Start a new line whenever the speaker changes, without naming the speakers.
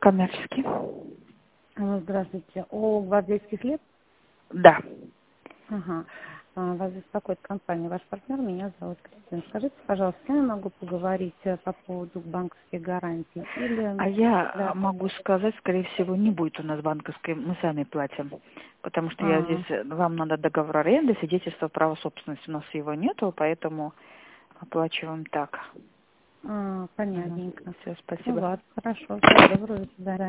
Коммерческий.
Здравствуйте. О гвардейских лет?
Да.
Ага. Вас беспокоит компания. Ваш партнер, меня зовут Кристина. Скажите, пожалуйста, с кем я могу поговорить по поводу банковских гарантий?
А
Или...
я
Да.
могу сказать, скорее всего, не будет у нас банковской, мы сами платим. Потому что я здесь, вам надо договор аренды, свидетельство права собственности. У нас его нету, поэтому оплачиваем так.
Понятненько.
Все,
Ну
спасибо.
ладно, хорошо. Всего доброго, до свидания.